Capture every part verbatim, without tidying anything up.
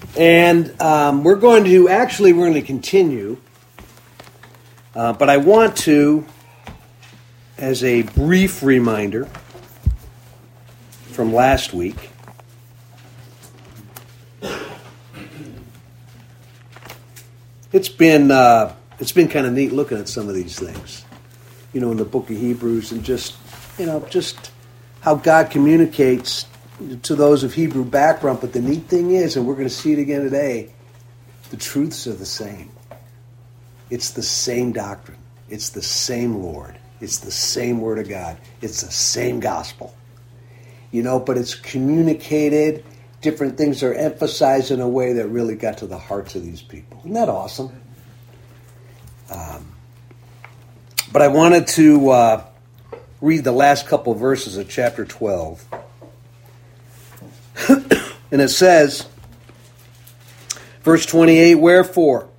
And um, we're going to, actually, we're going to continue. Uh, but I want to, as a brief reminder from last week, it's been uh, it's been kind of neat looking at some of these things, you know, in the book of Hebrews, and just, you know, just how God communicates to those of Hebrew background. But the neat thing is, and we're going to see it again today, the truths are the same. It's the same doctrine. It's the same Lord. It's the same Word of God. It's the same gospel. You know, but it's communicated. Different things are emphasized in a way that really got to the hearts of these people. Isn't that awesome? Um, but I wanted to uh, read the last couple of verses of chapter twelve. And it says, verse twenty-eight, wherefore,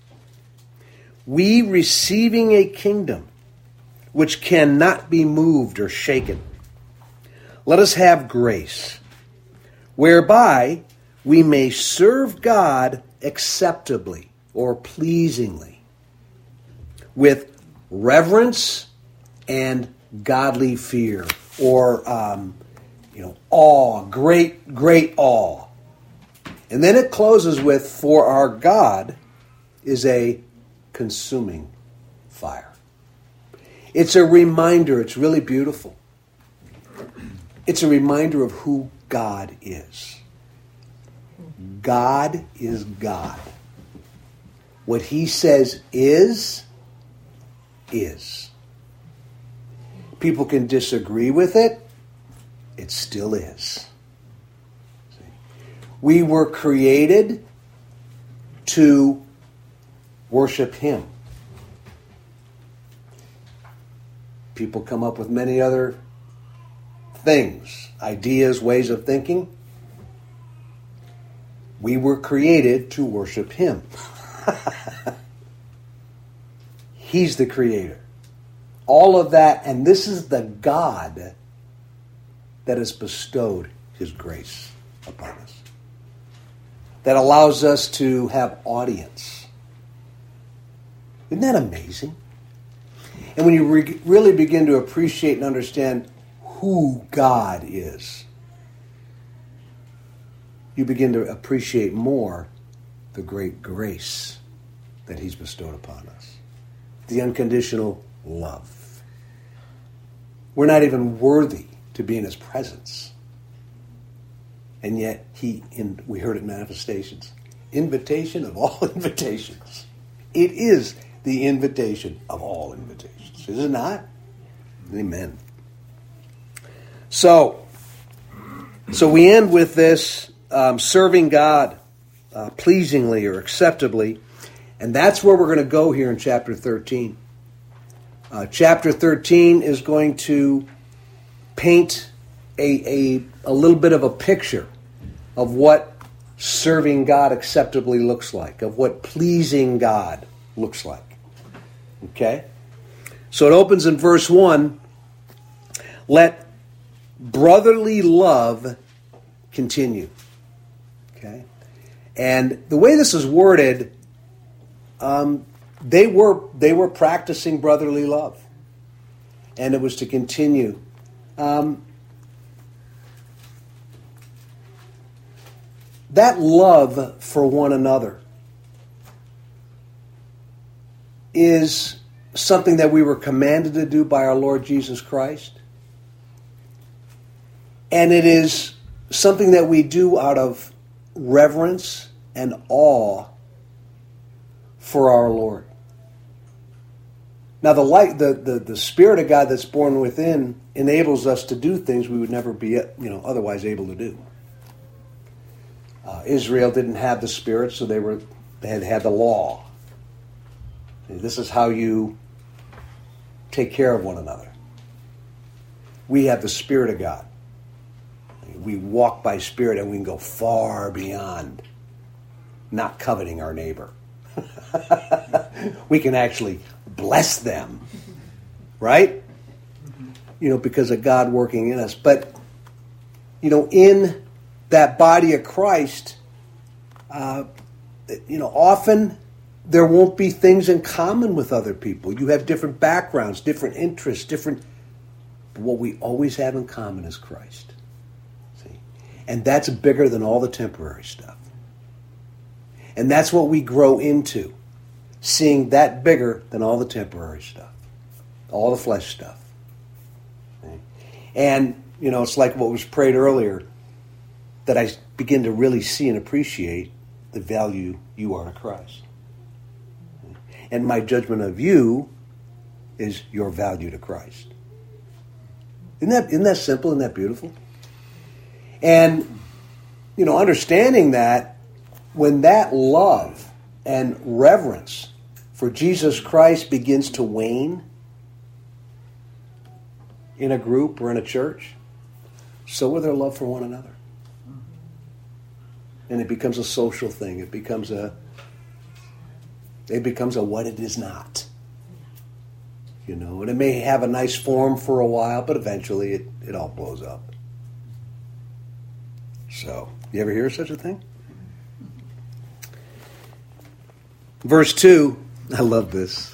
we receiving a kingdom which cannot be moved or shaken, let us have grace, whereby we may serve God acceptably or pleasingly, with reverence and godly fear, or um, you know, awe, great, great awe. And then it closes with, for our God is a consuming fire. It's a reminder. It's really beautiful. It's a reminder of who God is. God is God. What he says is, is. People can disagree with it. It still is. See? We were created to worship him. People come up with many other things, ideas, ways of thinking. We were created to worship him. He's the creator. All of that, and this is the God that has bestowed his grace upon us. That allows us to have audience. Isn't that amazing? And when you re- really begin to appreciate and understand who God is, you begin to appreciate more the great grace that he's bestowed upon us. The unconditional love. We're not even worthy to be in his presence. And yet, he, in, we heard it in Manifestations, invitation of all invitations. It is the invitation of all invitations. Is it not? Amen. So, so we end with this, um, serving God uh, pleasingly or acceptably. And that's where we're going to go here in chapter thirteen. Uh, chapter thirteen is going to paint a, a, a little bit of a picture of what serving God acceptably looks like, of what pleasing God looks like. Okay? So it opens in verse one, let brotherly love continue. Okay? And the way this is worded, um, they were they were practicing brotherly love. And it was to continue. Um, that love for one another is something that we were commanded to do by our Lord Jesus Christ. And it is something that we do out of reverence and awe for our Lord. Now, the light, the, the, the Spirit of God that's born within enables us to do things we would never be, you know, otherwise able to do. Uh, Israel didn't have the Spirit, so they were they had had the law. This is how you take care of one another. We have the Spirit of God. We walk by Spirit, and we can go far beyond not coveting our neighbor. We can actually bless them, right? You know, because of God working in us. But, you know, in that body of Christ, Uh, you know, often there won't be things in common with other people. You have different backgrounds, different interests, different... But what we always have in common is Christ. See? And that's bigger than all the temporary stuff. And that's what we grow into, seeing that bigger than all the temporary stuff, all the flesh stuff. Okay? And, you know, it's like what was prayed earlier, that I begin to really see and appreciate the value you are to Christ. And my judgment of you is your value to Christ. Isn't that, isn't that simple? Isn't that beautiful? And, you know, understanding that, when that love and reverence for Jesus Christ begins to wane in a group or in a church, so will their love for one another. And it becomes a social thing. It becomes a it becomes a what it is not. You know, and it may have a nice form for a while, but eventually it, it all blows up. So, you ever hear of such a thing? Verse two, I love this.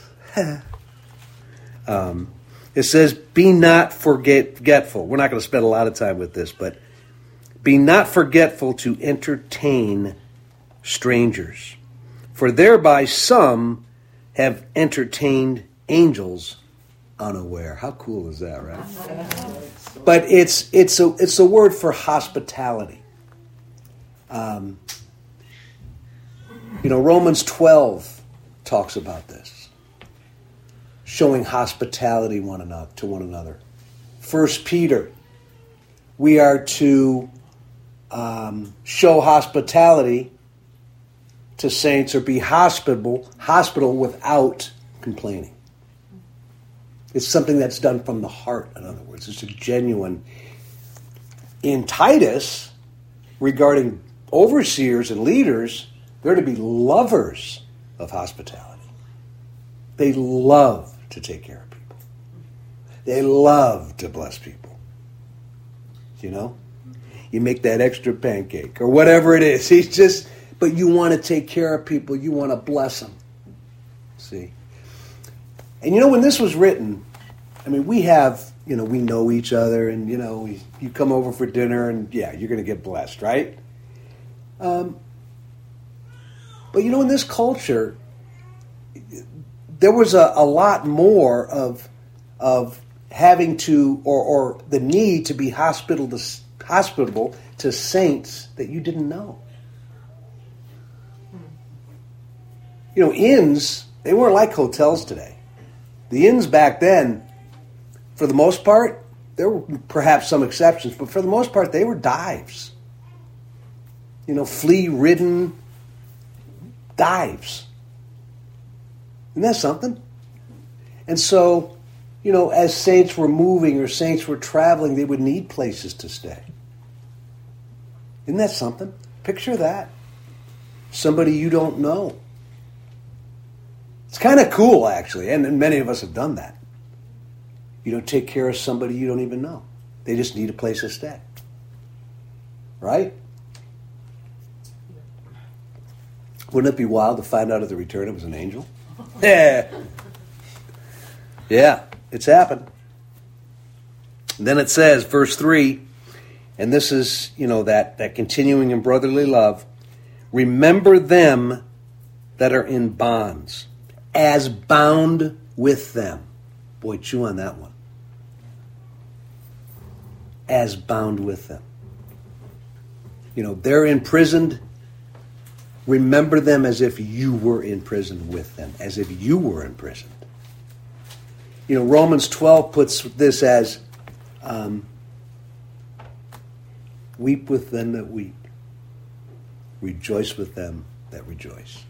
um, it says, be not forgetful. We're not going to spend a lot of time with this, but be not forgetful to entertain strangers, for thereby some have entertained angels unaware. How cool is that, right? But it's it's a it's a word for hospitality. Um, you know, Romans twelve talks about this, showing hospitality one another to one another. First Peter, we are to um, show hospitality to saints, or be hospitable, hospitable without complaining. It's something that's done from the heart, in other words. It's a genuine. In Titus, regarding overseers and leaders, they're to be lovers of hospitality. They love to take care of people. They love to bless people. You know? You make that extra pancake or whatever it is. He's just, but you want to take care of people. You want to bless them. See? And you know, when this was written, I mean, we have, you know, we know each other, and, you know, we, you come over for dinner, and, yeah, you're going to get blessed, right? Um, but, you know, in this culture, there was a, a lot more of of having to, or, or the need to be hospitable to, hospitable to saints that you didn't know. You know, inns, they weren't like hotels today. The inns back then, for the most part, there were perhaps some exceptions, but for the most part, they were dives. You know, flea-ridden dives. Isn't that something? And so, you know, as saints were moving or saints were traveling, they would need places to stay. Isn't that something? Picture that. Somebody you don't know. It's kind of cool, actually, and, and many of us have done that. You don't take care of somebody you don't even know. They just need a place to stay. Right? Wouldn't it be wild to find out at the return it was an angel? Yeah. Yeah, it's happened. And then it says, verse three, and this is, you know, that, that continuing in brotherly love, remember them that are in bonds, as bound with them. Boy, chew on that one. As bound with them. You know, they're imprisoned. Remember them as if you were in prison with them, as if you were imprisoned. You know, Romans twelve puts this as, um, weep with them that weep. Rejoice with them that rejoice.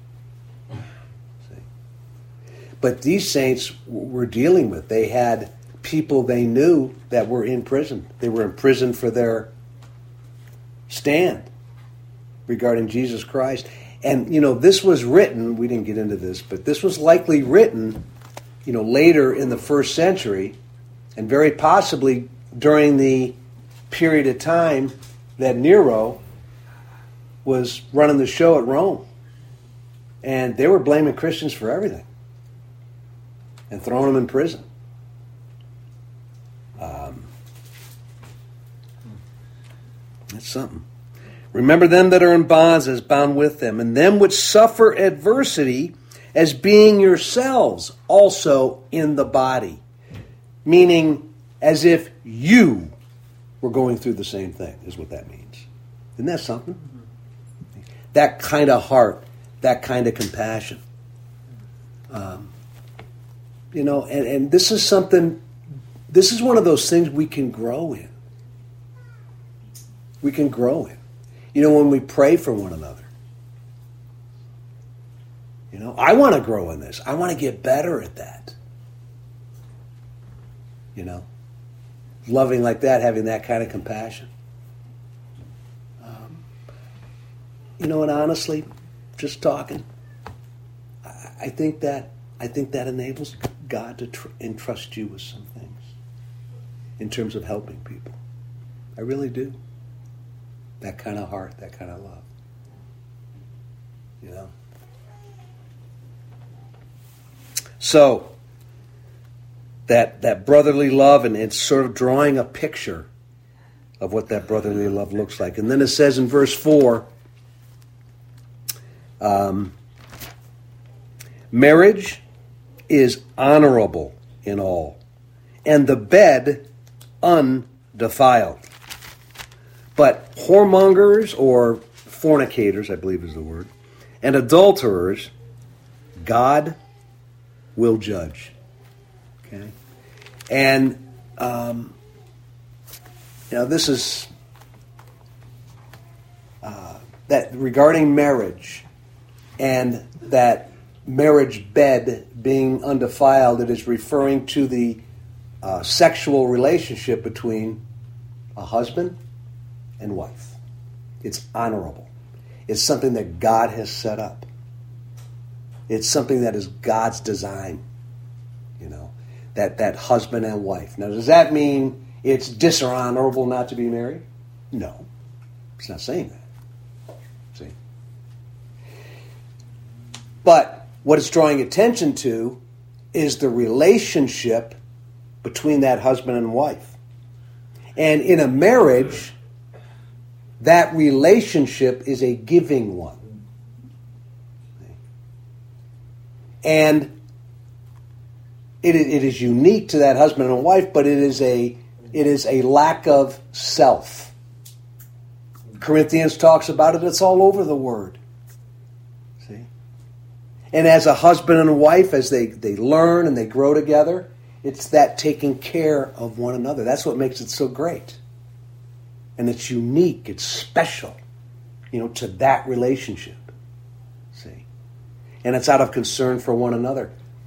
See? But these saints were dealing with, they had people they knew that were in prison. They were in prison for their stand regarding Jesus Christ. And, you know, this was written, we didn't get into this, but this was likely written, you know, later in the first century, and very possibly during the period of time that Nero was running the show at Rome. And they were blaming Christians for everything and throwing them in prison. Um, that's something. Remember them that are in bonds as bound with them, and them which suffer adversity as being yourselves also in the body. Meaning as if you were going through the same thing, is what that means. Isn't that something? That kind of heart, that kind of compassion. Um, you know, and, and this is something, this is one of those things we can grow in. We can grow in. You know, when we pray for one another. You know, I want to grow in this. I want to get better at that. You know, loving like that, having that kind of compassion. Um, you know, and honestly, just talking, I, I think that I think that enables God to tr- entrust you with some things in terms of helping people. I really do. That kind of heart, that kind of love. You know? So, that that brotherly love, and it's sort of drawing a picture of what that brotherly love looks like. And then it says in verse four, um, marriage is honorable in all, and the bed undefiled. But whoremongers, or fornicators, I believe is the word, and adulterers, God will judge. Okay? And, um, you know, this is, uh, that regarding marriage, and that marriage bed being undefiled, it is referring to the uh, sexual relationship between a husband and wife. It's honorable. It's something that God has set up. It's something that is God's design, you know, that, that husband and wife. Now, does that mean it's dishonorable not to be married? No. It's not saying that. See? But what it's drawing attention to is the relationship between that husband and wife. And in a marriage, that relationship is a giving one. And it, it is unique to that husband and wife, but it is a it is a lack of self. Corinthians talks about it. It's all over the Word. See? And as a husband and a wife, as they, they learn and they grow together, it's that taking care of one another. That's what makes it so great. And it's unique. It's special, you know, to that relationship. See? And it's out of concern for one another.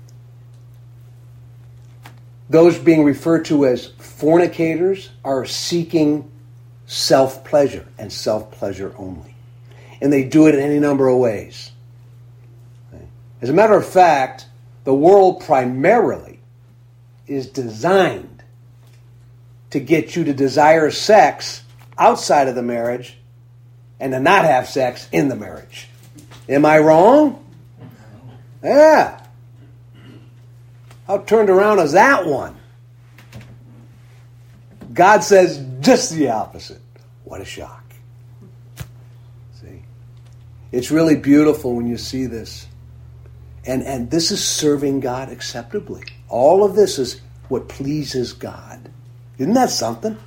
Those being referred to as fornicators are seeking self-pleasure and self-pleasure only. And they do it in any number of ways. As a matter of fact, the world primarily is designed to get you to desire sex outside of the marriage and to not have sex in the marriage. Am I wrong? Yeah. How turned around is that one? God says just the opposite. What a shock. See? It's really beautiful when you see this. And, and this is serving God acceptably. All of this is what pleases God. Isn't that something?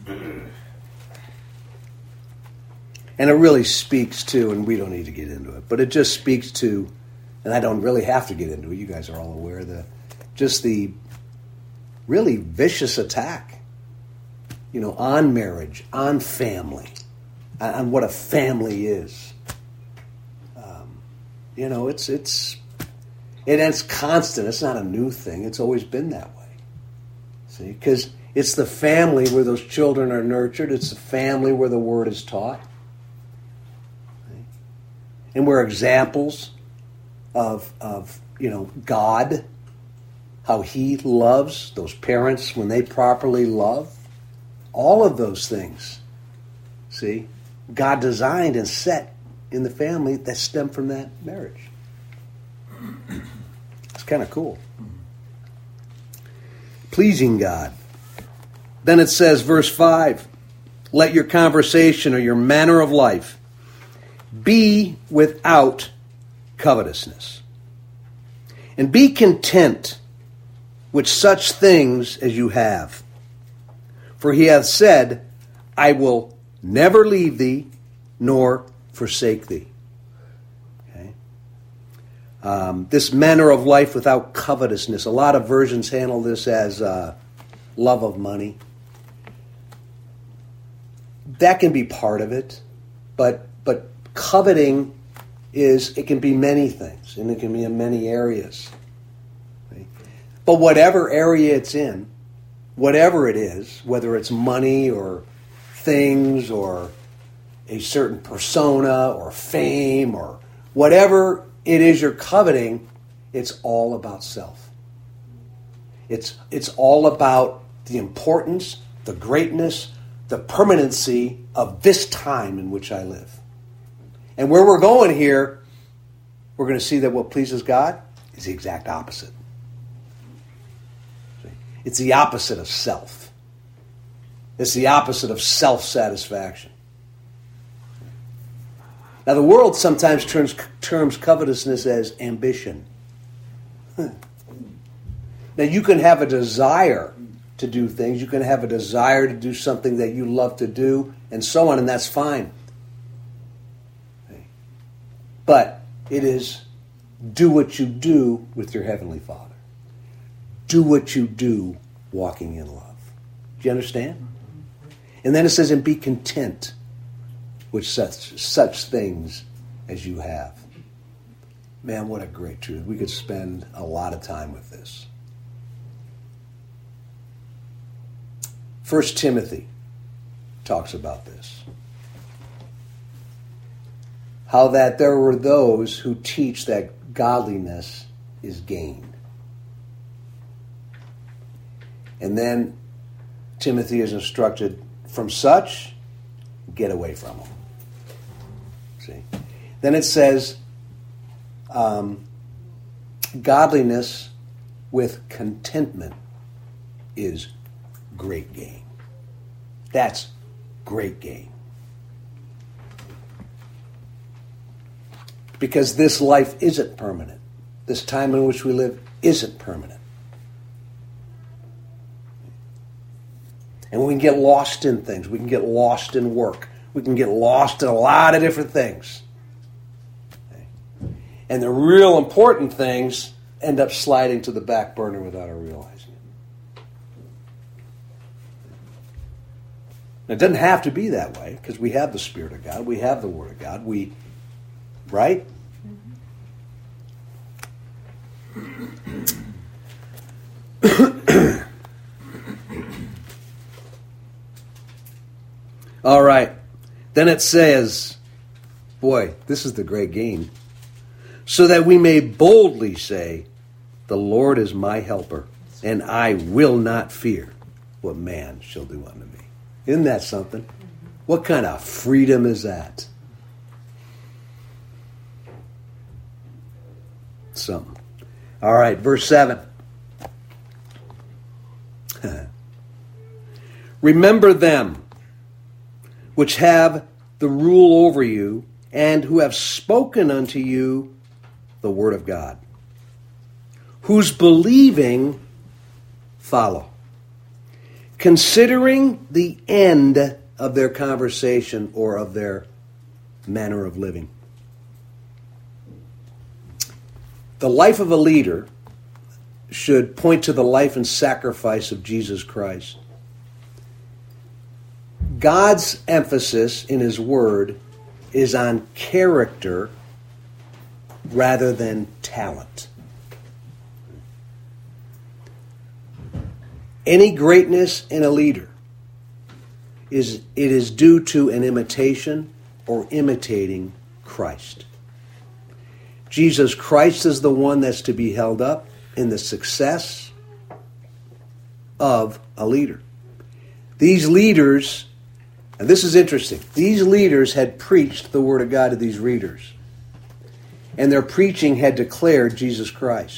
And it really speaks to, and we don't need to get into it, but it just speaks to, and I don't really have to get into it, you guys are all aware of the, just the really vicious attack, you know, on marriage, on family, on what a family is. Um, you know, it's, it's, and it's constant. It's not a new thing. It's always been that way. See, because it's the family where those children are nurtured. It's the family where the Word is taught. See? And we're examples of, of, you know, God, how He loves those parents when they properly love. All of those things. See? God designed and set in the family that stem from that marriage. It's kind of cool. Pleasing God. Then it says, verse five, let your conversation or your manner of life be without covetousness. And be content with such things as you have. For he hath said, I will never leave thee nor forsake thee. Okay? Um, this manner of life without covetousness. A lot of versions handle this as uh, love of money. That can be part of it, but but coveting is, it can be many things, and it can be in many areas. Okay? But whatever area it's in, whatever it is, whether it's money or things or a certain persona or fame or whatever it is you're coveting, it's all about self. It's it's all about the importance, the greatness, the permanency of this time in which I live. And where we're going here, we're going to see that what pleases God is the exact opposite. It's the opposite of self. It's the opposite of self-satisfaction. Now, the world sometimes terms, terms covetousness as ambition. Now, you can have a desire to do things. You can have a desire to do something that you love to do, and so on, and that's fine. But it is do what you do with your Heavenly Father. Do what you do walking in love. Do you understand? And then it says, and be content with such, such things as you have. Man, what a great truth. We could spend a lot of time with this. First Timothy talks about this. How that there were those who teach that godliness is gain. And then Timothy is instructed, from such, get away from them. See? Then it says, um, godliness with contentment is great gain. That's great gain. Because this life isn't permanent. This time in which we live isn't permanent. And we can get lost in things. We can get lost in work. We can get lost in a lot of different things. Okay? And the real important things end up sliding to the back burner without our realizing it. It doesn't have to be that way, because we have the Spirit of God. We have the Word of God. We, right? All right. Then it says, boy, this is the great gain. So that we may boldly say, the Lord is my helper, and I will not fear what man shall do unto me. Isn't that something? What kind of freedom is that? Something. All right, verse seven. Remember them which have the rule over you, and who have spoken unto you the word of God, whose believing follow, considering the end of their conversation or of their manner of living. The life of a leader should point to the life and sacrifice of Jesus Christ. God's emphasis in His Word is on character rather than talent. Any greatness in a leader is it is due to an imitation or imitating Christ. Jesus Christ is the one that's to be held up in the success of a leader. These leaders And this is interesting. These leaders had preached the Word of God to these readers. And their preaching had declared Jesus Christ.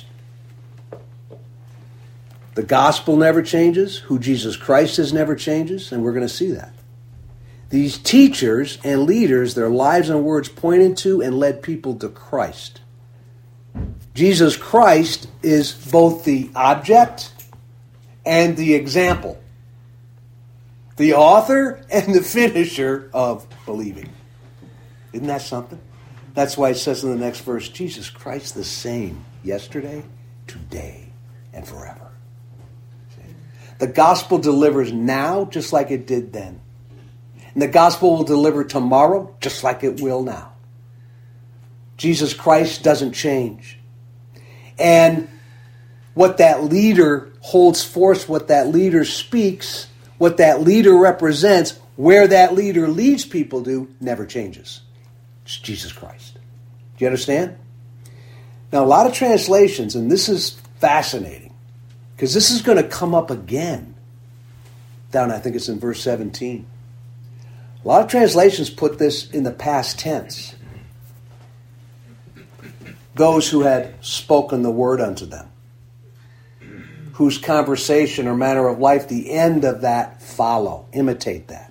The gospel never changes. Who Jesus Christ is never changes. And we're going to see that. These teachers and leaders, their lives and words pointed to and led people to Christ. Jesus Christ is both the object and the example. The author and the finisher of believing. Isn't that something? That's why it says in the next verse, Jesus Christ the same yesterday, today, and forever. See? The gospel delivers now just like it did then. And the gospel will deliver tomorrow just like it will now. Jesus Christ doesn't change. And what that leader holds forth, what that leader speaks, what that leader represents, where that leader leads people to, never changes. It's Jesus Christ. Do you understand? Now, a lot of translations, and this is fascinating, because this is going to come up again. Down, I think it's in verse seventeen. A lot of translations put this in the past tense. Those who had spoken the word unto them, whose conversation or manner of life, the end of that follow. Imitate that.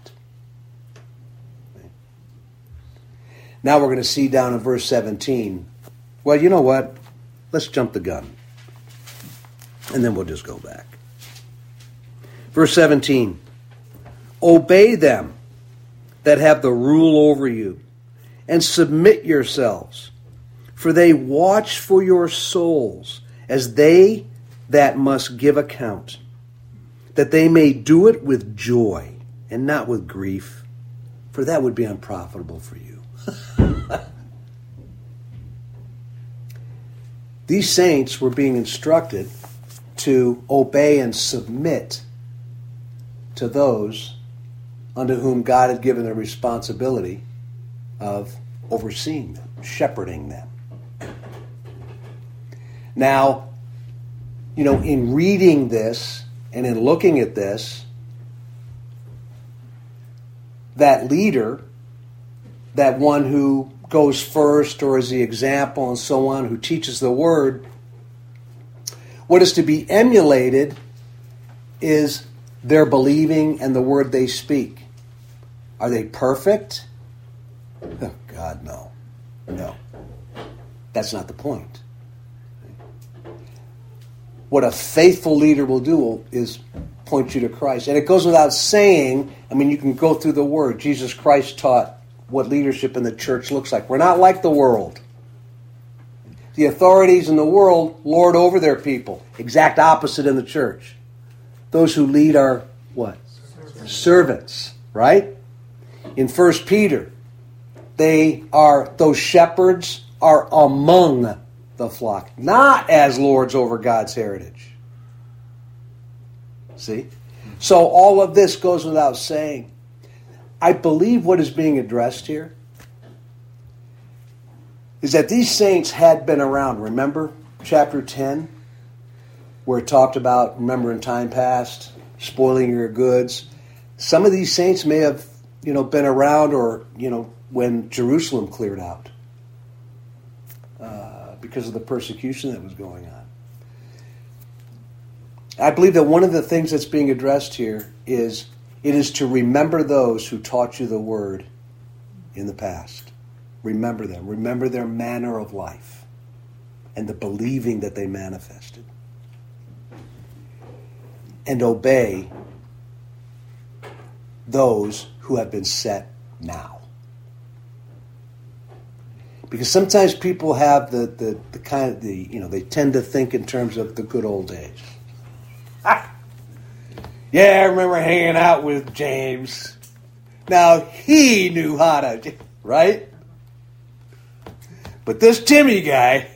Now we're going to see down in verse seventeen. Well, you know what? Let's jump the gun. And then we'll just go back. Verse seventeen. Obey them that have the rule over you, and submit yourselves, for they watch for your souls, as they that must give account, that they may do it with joy, and not with grief, for that would be unprofitable for you. These saints were being instructed to obey and submit to those unto whom God had given the responsibility of overseeing them, shepherding them. Now, you know, in reading this and in looking at this, that leader, that one who goes first or is the example and so on, who teaches the word, what is to be emulated is their believing and the word they speak. Are they perfect? Oh, God, no. No. That's not the point. What a faithful leader will do is point you to Christ. And it goes without saying, I mean, you can go through the word. Jesus Christ taught what leadership in the church looks like. We're not like the world. The authorities in the world lord over their people. Exact opposite in the church. Those who lead are what? Servants, Servants, right? In First Peter, they are, those shepherds are among the flock, not as lords over God's heritage. See? So all of this goes without saying. I believe what is being addressed here is that these saints had been around. Remember chapter ten, where it talked about, remember in time past, spoiling your goods. Some of these saints may have, you know, been around, or, you know, when Jerusalem cleared out uh, because of the persecution that was going on. I believe that one of the things that's being addressed here is it is to remember those who taught you the word in the past. Remember them. Remember their manner of life and the believing that they manifested. And obey those who have been set now. Because sometimes people have the, the, the kind of the, you know, they tend to think in terms of the good old days. Ah! Yeah, I remember hanging out with James. Now, he knew how to, right? But this Timmy guy,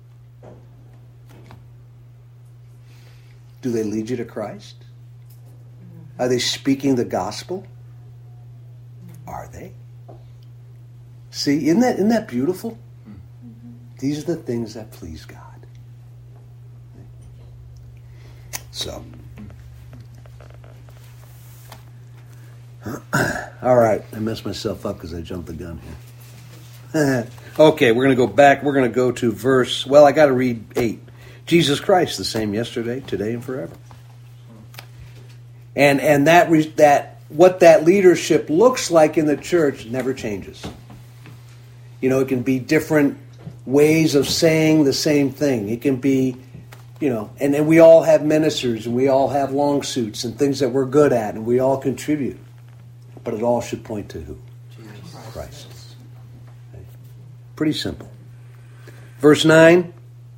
do they lead you to Christ? Are they speaking the gospel? Are they? See, isn't that, isn't that beautiful? Mm-hmm. These are the things that please God. So, All right, I messed myself up because I jumped the gun here. Okay, we're going to go back. We're going to go to verse, well, I got to read eight. Jesus Christ, the same yesterday, today, and forever. And and that that what that leadership looks like in the church never changes. You know, it can be different ways of saying the same thing. It can be, you know, and, and we all have ministers, and we all have long suits and things that we're good at, and we all contribute. But it all should point to who? Jesus Christ. Pretty simple. Verse nine.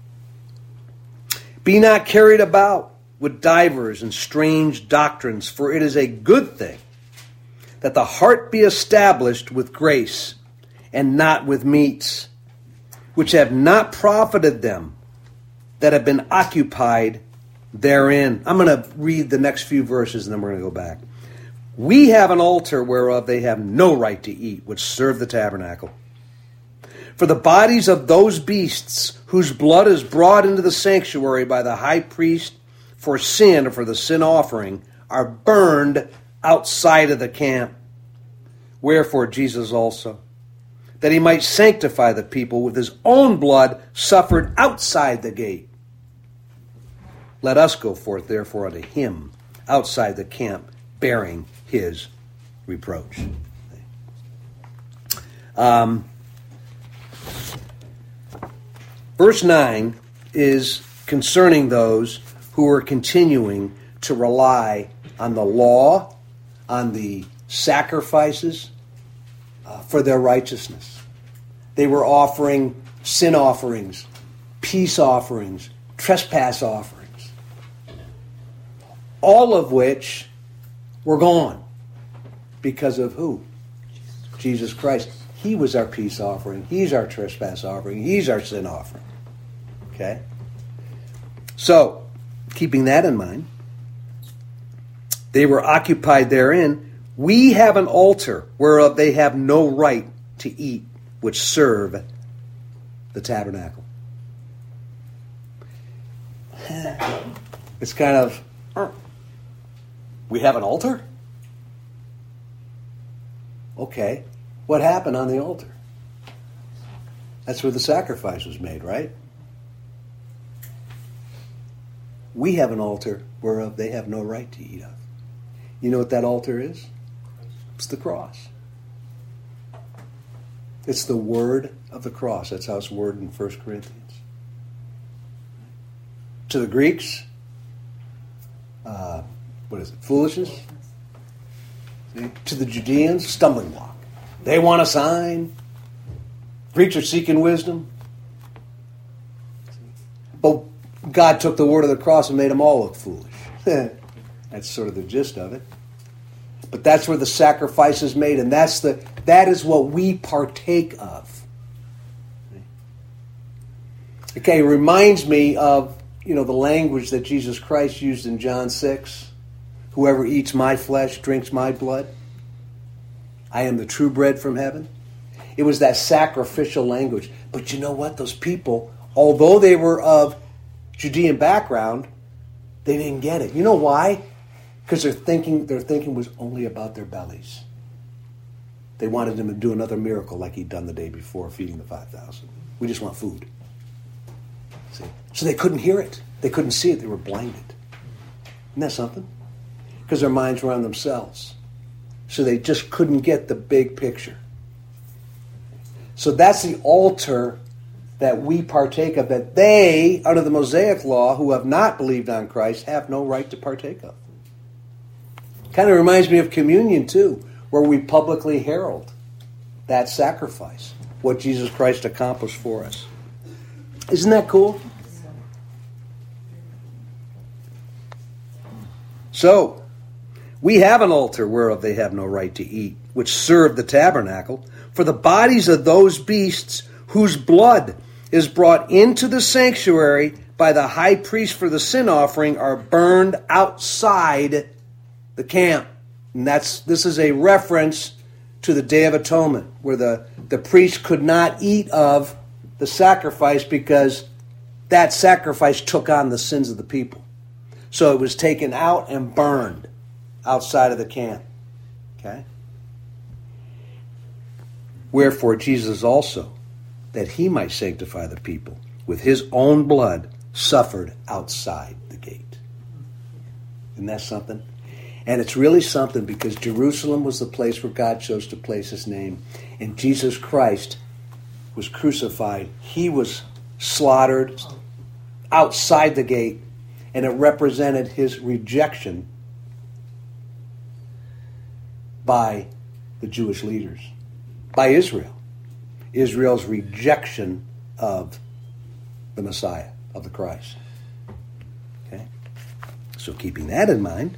Be not carried about with divers and strange doctrines, for it is a good thing that the heart be established with grace, and not with meats, which have not profited them that have been occupied therein. I'm going to read the next few verses, and then we're going to go back. We have an altar whereof they have no right to eat, which serve the tabernacle. For the bodies of those beasts whose blood is brought into the sanctuary by the high priest for sin or for the sin offering are burned outside of the camp. Wherefore Jesus also, that he might sanctify the people with his own blood, suffered outside the gate. Let us go forth therefore unto him outside the camp, bearing his reproach. Um, verse nine is concerning those who are continuing to rely on the law, on the sacrifices uh, for their righteousness. They were offering sin offerings, peace offerings, trespass offerings, all of which were gone because of who? Jesus Christ. He was our peace offering. He's our trespass offering. He's our sin offering. Okay? So, keeping that in mind, they were occupied therein. We have an altar whereof they have no right to eat, which serve the tabernacle. It's kind of, we have an altar? Okay. What happened on the altar? That's where the sacrifice was made, right? We have an altar whereof they have no right to eat of. You know what that altar is? It's the cross. It's the word of the cross. That's how it's worded in First Corinthians. To the Greeks, uh, what is it? Foolishness? See? To the Judeans, stumbling block. They want a sign. Greeks are seeking wisdom. But God took the word of the cross and made them all look foolish. That's sort of the gist of it. But that's where the sacrifice is made, and that's the that is what we partake of. Okay, it reminds me of, you know, the language that Jesus Christ used in John six. Whoever eats my flesh, drinks my blood. I am the true bread from heaven. It was that sacrificial language. But you know what? Those people, although they were of Judean background, they didn't get it. You know why? Because their thinking, their thinking was only about their bellies. They wanted him to do another miracle like he'd done the day before, feeding the five thousand. We just want food. See? So they couldn't hear it. They couldn't see it. They were blinded. Isn't that something? Because their minds were on themselves. So they just couldn't get the big picture. So that's the altar that we partake of, that they, under the Mosaic law, who have not believed on Christ, have no right to partake of. Kind of reminds me of communion, too, where we publicly herald that sacrifice, what Jesus Christ accomplished for us. Isn't that cool? So, we have an altar whereof they have no right to eat, which serve the tabernacle, for the bodies of those beasts whose blood is brought into the sanctuary by the high priest for the sin offering are burned outside the camp. And that's this is a reference to the Day of Atonement, where the, the priest could not eat of the sacrifice because that sacrifice took on the sins of the people. So it was taken out and burned outside of the camp. Okay? Wherefore Jesus also, that he might sanctify the people, with his own blood suffered outside the gate. Isn't that something? And it's really something because Jerusalem was the place where God chose to place his name. And Jesus Christ was crucified. He was slaughtered outside the gate. And it represented his rejection by the Jewish leaders, by Israel. Israel's rejection of the Messiah, of the Christ. Okay? So keeping that in mind.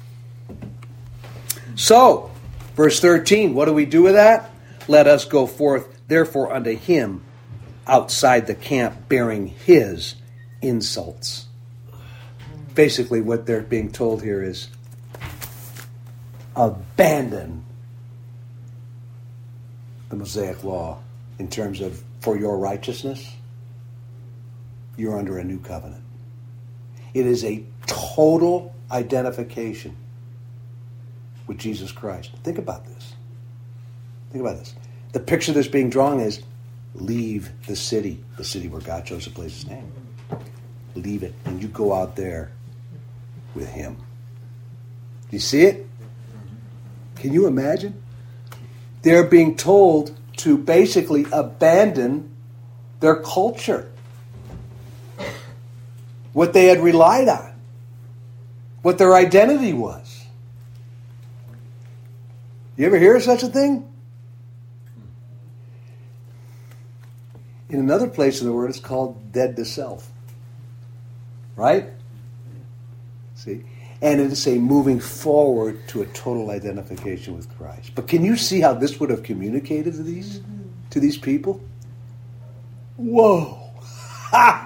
So, verse thirteen, what do we do with that? Let us go forth, therefore, unto him outside the camp, bearing his insults. Basically, what they're being told here is, abandon the Mosaic law in terms of for your righteousness. You're under a new covenant. It is a total identification with Jesus Christ. Think about this. Think about this. The picture that's being drawn is leave the city, the city where God chose to place his name. Leave it, and you go out there with him. Do you see it? Can you imagine? They're being told to basically abandon their culture. What they had relied on. What their identity was. You ever hear of such a thing? In another place in the Word, it's called dead to self. Right? See? And it is a moving forward to a total identification with Christ. But can you see how this would have communicated to these, to these people? Whoa! Ha!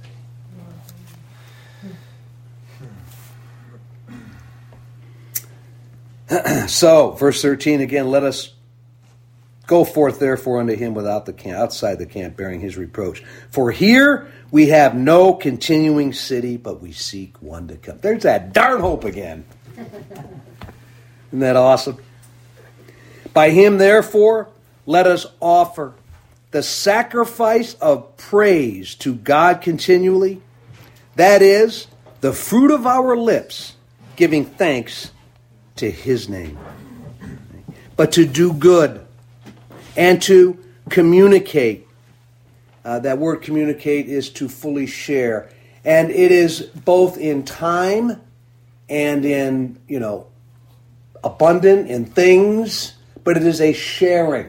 So, verse thirteen again, let us go forth therefore unto him without the camp, outside the camp, bearing his reproach. For here we have no continuing city, but we seek one to come. There's that darn hope again. Isn't that awesome? By him therefore, let us offer the sacrifice of praise to God continually. That is, the fruit of our lips, giving thanks to his name. But to do good and to communicate. Uh, that word communicate is to fully share. And it is both in time and in, you know, abundant in things, but it is a sharing.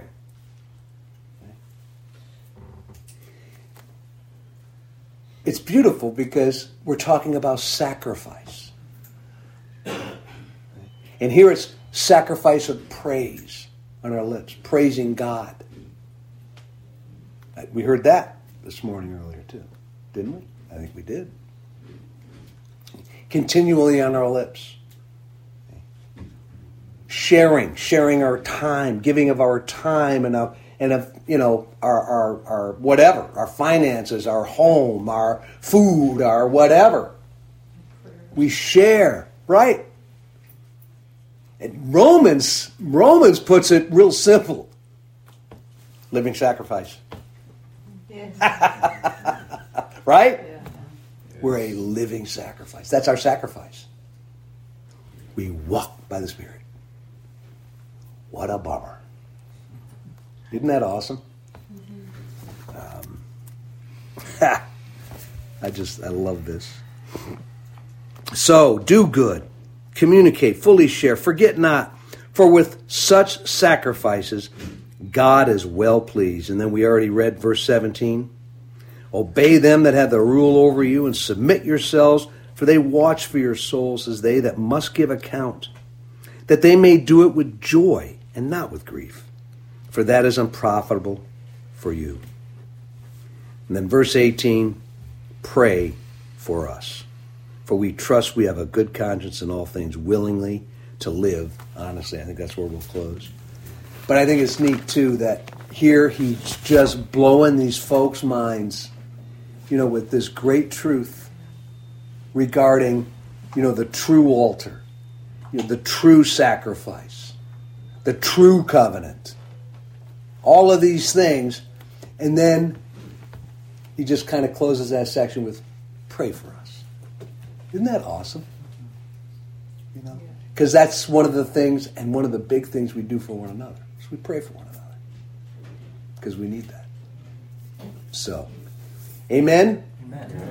It's beautiful because we're talking about sacrifice. And here it's sacrifice of praise on our lips, praising God. We heard that this morning earlier too, didn't we? I think we did. Continually on our lips. Sharing, sharing our time, giving of our time and of, and of you know, our, our, our whatever, our finances, our home, our food, our whatever. We share, right? And Romans, Romans puts it real simple. Living sacrifice. Yes. Right? Yeah. We're a living sacrifice. That's our sacrifice. We walk by the Spirit. What a bummer. Isn't that awesome? Mm-hmm. Um, I just, I love this. So, do good. Communicate, fully share, forget not, for with such sacrifices God is well pleased. And then we already read verse seventeen. Obey them that have the rule over you and submit yourselves, for they watch for your souls as they that must give account, that they may do it with joy and not with grief, for that is unprofitable for you. And then verse eighteen, pray for us. For we trust we have a good conscience in all things, willingly to live honestly. I think that's where we'll close. But I think it's neat, too, that here he's just blowing these folks' minds, you know, with this great truth regarding, you know, the true altar, you know, the true sacrifice, the true covenant. all of these things. And then he just kind of closes that section with, pray for us. Isn't that awesome? You know, because that's one of the things, and one of the big things we do for one another, is we pray for one another. Because we need that. So, amen? Amen.